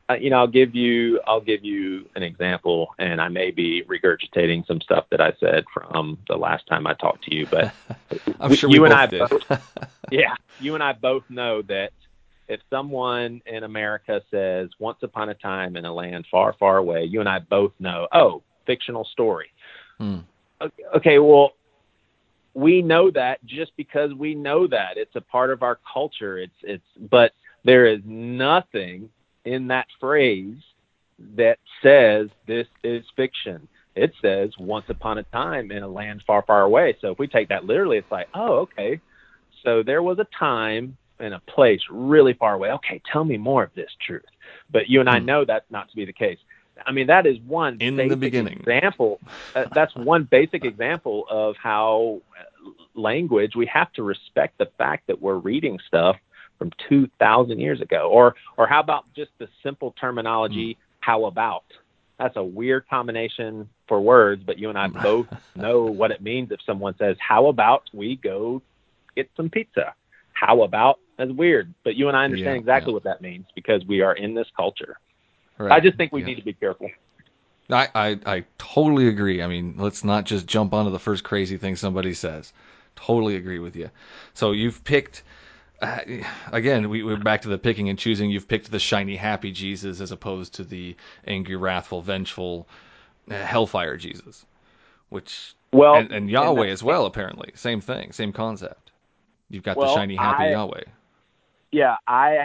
I'll give you an example, and I may be regurgitating some stuff that I said from the last time I talked to you, but I'm sure we both did. You and I both know that if someone in America says "Once upon a time in a land far, far away," you and I both know, oh, fictional story. Okay, well, we know that just because we know that it's a part of our culture. But there is nothing in that phrase that says this is fiction. It says once upon a time in a land far, far away. So if we take that literally, it's like, oh, okay. So there was a time in a place really far away. Okay, tell me more of this truth. But you and I know that's not to be the case. I mean, that is one in basic the beginning example. That's one basic example of how language, we have to respect the fact that we're reading stuff from 2,000 years ago. Or how about just the simple terminology, how about? That's a weird combination for words, but you and I both know what it means if someone says, how about we go get some pizza? How about? That's weird. But you and I understand exactly what that means because we are in this culture. Right. I just think we need to be careful. I totally agree. I mean, let's not just jump onto the first crazy thing somebody says. Totally agree with you. So you've picked, again, we're back to the picking and choosing. You've picked the shiny, happy Jesus as opposed to the angry, wrathful, vengeful, hellfire Jesus, which and Yahweh as well. Apparently, same thing, same concept. You've got the shiny, happy Yahweh. Yeah,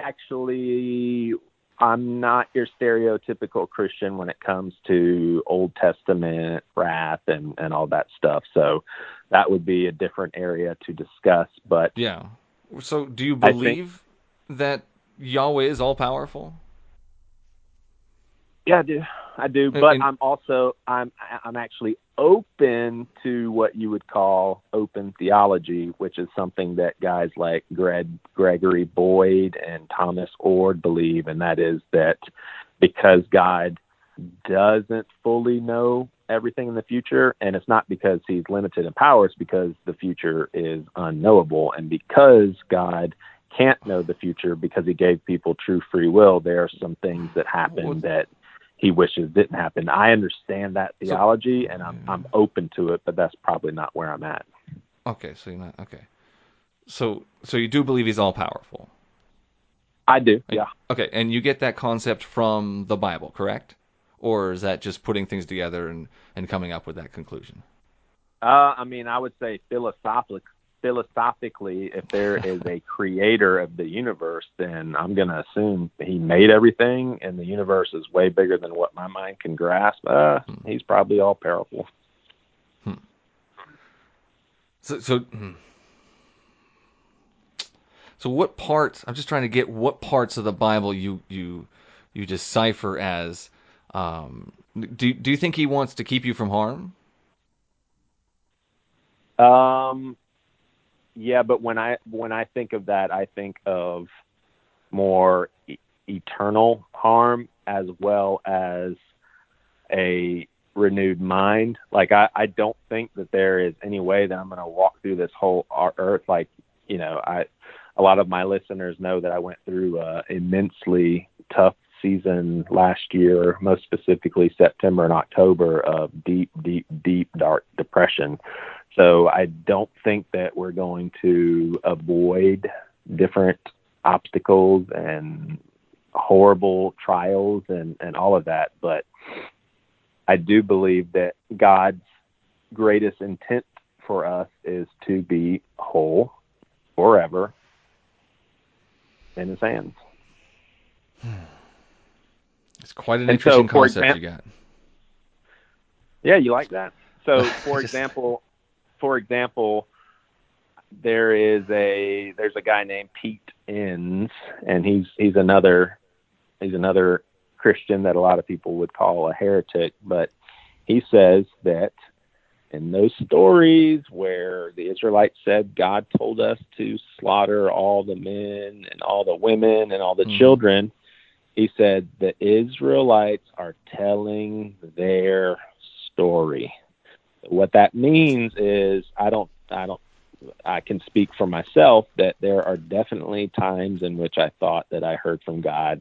I'm not your stereotypical Christian when it comes to Old Testament wrath and all that stuff. So that would be a different area to discuss. But yeah. So do you believe that Yahweh is all powerful? Yeah, I do. But I'm actually open to what you would call open theology, which is something that guys like Gregory Boyd and Thomas Ord believe, and that is that because God doesn't fully know everything in the future, and it's not because he's limited in power, it's because the future is unknowable, and because God can't know the future because he gave people true free will, there are some things that happen that he wishes didn't happen. I understand that theology, and I'm open to it, but that's probably not where I'm at. Okay, so you're not okay. So you do believe he's all powerful? I do, yeah. Okay, and you get that concept from the Bible, correct? Or is that just putting things together and coming up with that conclusion? I mean, I would say philosophically, if there is a creator of the universe, then I'm going to assume he made everything, and the universe is way bigger than what my mind can grasp. He's probably all powerful. So what parts? I'm just trying to get what parts of the Bible you decipher as. Do you think he wants to keep you from harm? Yeah, but when I think of that, I think of more eternal harm as well as a renewed mind. Like I don't think that there is any way that I'm going to walk through this whole earth. Like, a lot of my listeners know that I went through a immensely tough season last year, most specifically September and October, of deep, deep, deep, dark depression. So I don't think that we're going to avoid different obstacles and horrible trials and all of that. But I do believe that God's greatest intent for us is to be whole forever in his hands. It's quite an interesting concept you got. Yeah, you like that? So, for example, there's a guy named Pete Enns, and he's another Christian that a lot of people would call a heretic, but he says that in those stories where the Israelites said God told us to slaughter all the men and all the women and all the children, he said the Israelites are telling their story. What that means is I can speak for myself that there are definitely times in which I thought that I heard from God,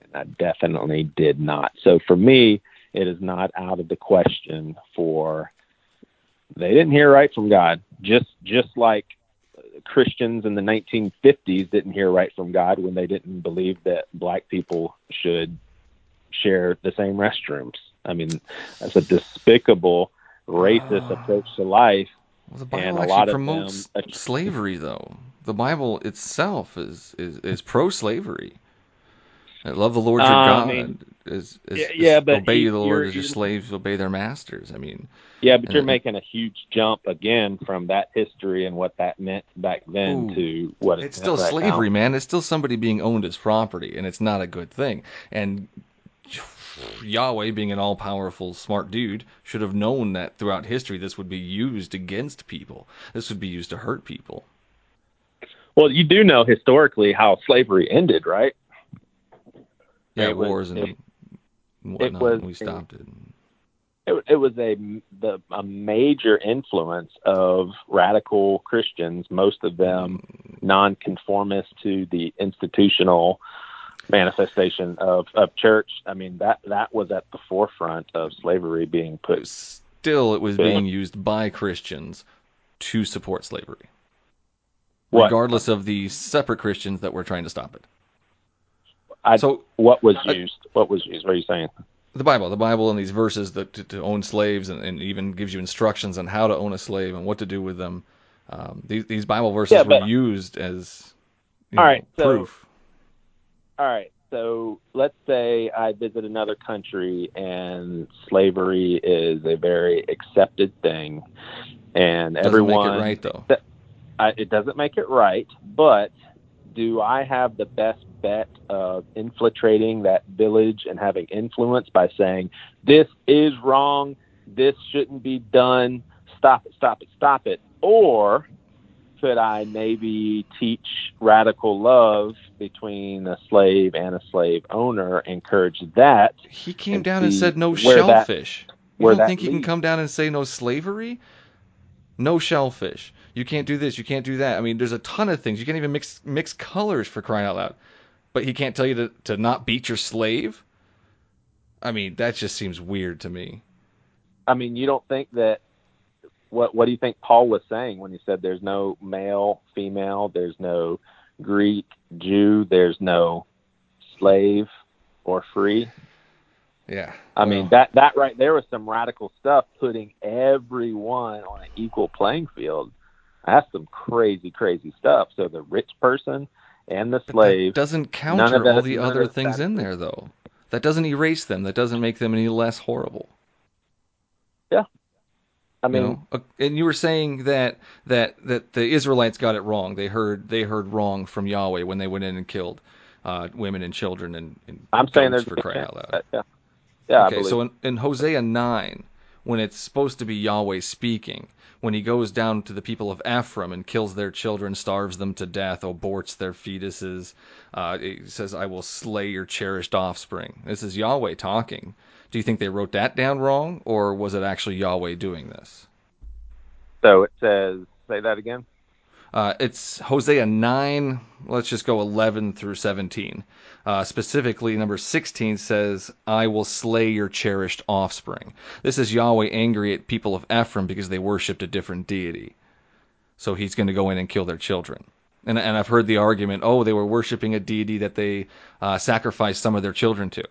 I definitely did not. So for me, it is not out of the question for they didn't hear right from God, just like Christians in the 1950s didn't hear right from God when they didn't believe that black people should share the same restrooms. I mean, that's a despicable, racist approach to life. Well, the Bible And a actually lot of promotes them, slavery, though. The Bible itself is pro-slavery. Love the Lord your I God. mean, Is but obey the Lord you're as your slaves obey their masters. I mean, but you're and, making a huge jump again from that history and what that meant back then to what it's it still meant right slavery, now. man. It's still somebody being owned as property, and it's not a good thing. And Yahweh, being an all-powerful, smart dude, should have known that throughout history this would be used against people. This would be used to hurt people. Well, you do know historically how slavery ended, right? Yeah, It was, wars and it whatnot. was We stopped it. it was a major influence of radical Christians, most of them nonconformist to the institutional manifestation of church. I mean, that was at the forefront of slavery being put. Still, it was being used by Christians to support slavery, What? regardless of the separate Christians that were trying to stop it. What was used? What was used? What are you saying? The Bible and these verses that to own slaves and even gives you instructions on how to own a slave and what to do with them. These Bible verses were used as proof. All right. So let's say I visit another country and slavery is a very accepted thing, and everyone doesn't make it right though. It doesn't make it right, but do I have the best bet of infiltrating that village and having influence by saying, this is wrong, this shouldn't be done, stop it, stop it, stop it? Or could I maybe teach radical love between a slave and a slave owner, encourage that? He came down and said no shellfish. You don't think he can come down and say no slavery? No shellfish. You can't do this. You can't do that. I mean, there's a ton of things. You can't even mix colors, for crying out loud. But he can't tell you to not beat your slave? I mean, that just seems weird to me. I mean, you don't think that... What do you think Paul was saying when he said there's no male, female, there's no Greek, Jew, there's no slave or free? Yeah. I mean, that right there was some radical stuff, putting everyone on an equal playing field. That's some crazy, crazy stuff. So the rich person and the slave... That doesn't counter all the other things in there, though. That doesn't erase them. That doesn't make them any less horrible. Yeah. I mean, and you were saying that the Israelites got it wrong. They heard wrong from Yahweh when they went in and killed women and children and I'm saying there's for crying out loud. Yeah. Okay, so in Hosea 9, when it's supposed to be Yahweh speaking, when he goes down to the people of Ephraim and kills their children, starves them to death, aborts their fetuses, he says, "I will slay your cherished offspring." This is Yahweh talking. Do you think they wrote that down wrong, or was it actually Yahweh doing this? So it says, say that again? It's Hosea 9, let's just go 11 through 17. Specifically, number 16 says, "I will slay your cherished offspring." This is Yahweh angry at people of Ephraim because they worshipped a different deity. So he's going to go in and kill their children. And I've heard the argument, they were worshiping a deity that they sacrificed some of their children to.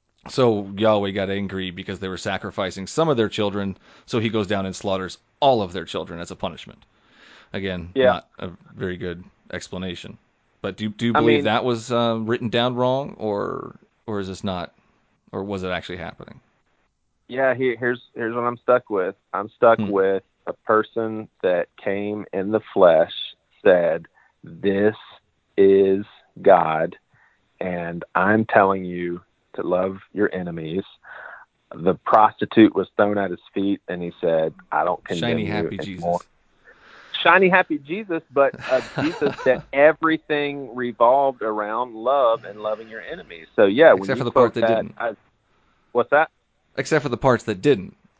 So Yahweh got angry because they were sacrificing some of their children, so he goes down and slaughters all of their children as a punishment. Again, not a very good explanation. But do you believe that was written down wrong, or is this not, or was it actually happening? Yeah, here's what I'm stuck with. I'm stuck with a person that came in the flesh, said, "This is God, and I'm telling you to love your enemies." The prostitute was thrown at his feet, and he said, "I don't condemn you happy anymore." Jesus. Shiny, happy Jesus, but Jesus that everything revolved around love and loving your enemies. So yeah, except for the part that didn't. What's that? Except for the parts that didn't.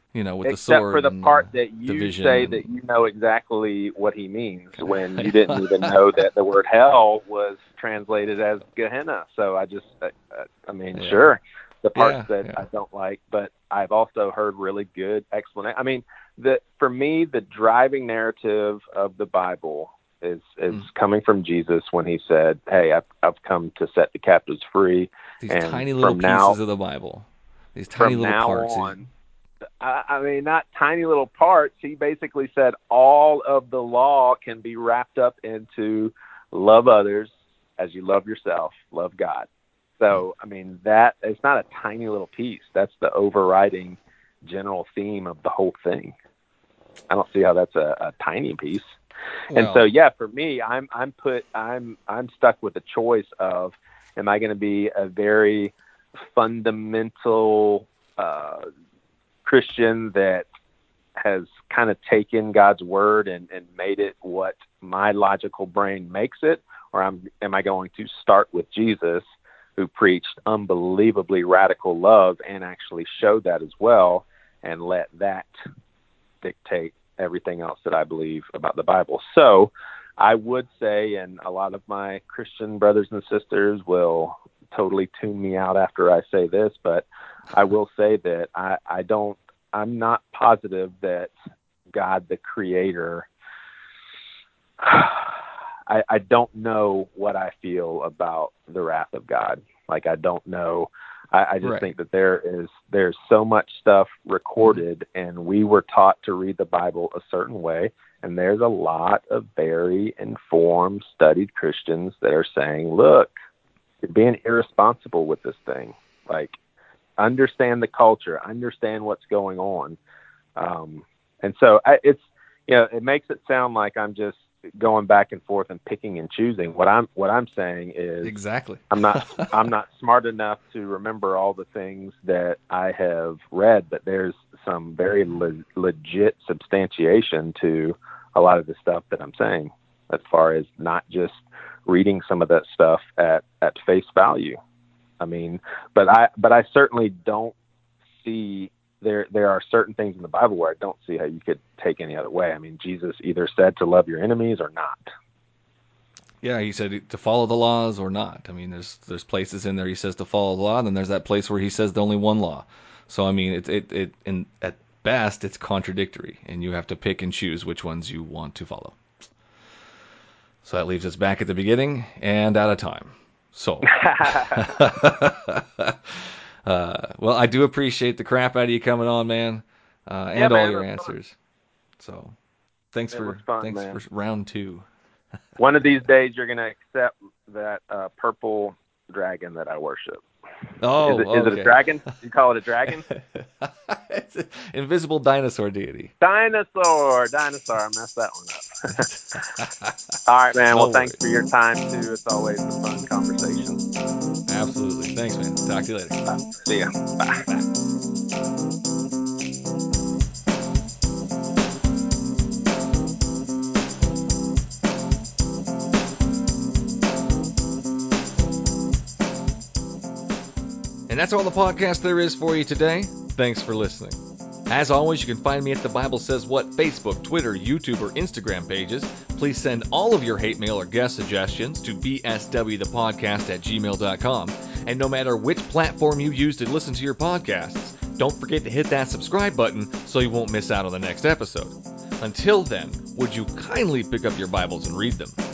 with the Except sword. for the and, part that you division say and- that you know exactly what he means when you didn't even know that the word hell was translated as Gehenna. So I just, sure, the parts that I don't like, but I've also heard really good explanation. I mean, for me, the driving narrative of the Bible is coming from Jesus when he said, "Hey, I've come to set the captives free." These and tiny little pieces of the Bible, these tiny little parts. I mean, not tiny little parts. He basically said all of the law can be wrapped up into love others as you love yourself, love God. So, I mean, that it's not a tiny little piece. That's the overriding general theme of the whole thing. I don't see how that's a tiny piece. Well, and so, yeah, for me, I'm stuck with the choice of, am I going to be a very fundamental Christian that has kind of taken God's word and made it what my logical brain makes it, or am I going to start with Jesus, who preached unbelievably radical love and actually showed that as well, and let that dictate everything else that I believe about the Bible? So I would say, and a lot of my Christian brothers and sisters will totally tune me out after I say this, but I will say that I'm not positive that God, the creator, I don't know what I feel about the wrath of God. Like, I don't know. I just think that there's so much stuff recorded, and we were taught to read the Bible a certain way. And there's a lot of very informed, studied Christians that are saying, look, you're being irresponsible with this thing. Like, understand the culture, understand what's going on. And so it makes it sound like I'm just going back and forth and picking and choosing. What I'm saying is, exactly, I'm not smart enough to remember all the things that I have read, but there's some very legit substantiation to a lot of the stuff that I'm saying, as far as not just reading some of that stuff at face value. I mean, but I certainly don't see there are certain things in the Bible where I don't see how you could take any other way. I mean, Jesus either said to love your enemies or not. Yeah, he said to follow the laws or not. I mean, there's places in there he says to follow the law, and then there's that place where he says the only one law. So I mean, at best it's contradictory, and you have to pick and choose which ones you want to follow. So that leaves us back at the beginning and out of time. So, well, I do appreciate the crap out of you coming on, man, and all your answers. Fun. So, thanks for round 2. One of these days, you're going to accept that purple dragon that I worship. Oh, is it a dragon? You call it a dragon? It's an invisible dinosaur deity. Dinosaur. I messed that one up. All right, man. Well, thanks for your time, too. It's always a fun conversation. Absolutely. Thanks, man. Talk to you later. Bye. See ya. Bye. And that's all the podcast there is for you today. Thanks for listening. As always, you can find me at the Bible Says What Facebook, Twitter, YouTube, or Instagram pages. Please send all of your hate mail or guest suggestions to bswthepodcast@gmail.com. And no matter which platform you use to listen to your podcasts, don't forget to hit that subscribe button so you won't miss out on the next episode. Until then, would you kindly pick up your Bibles and read them?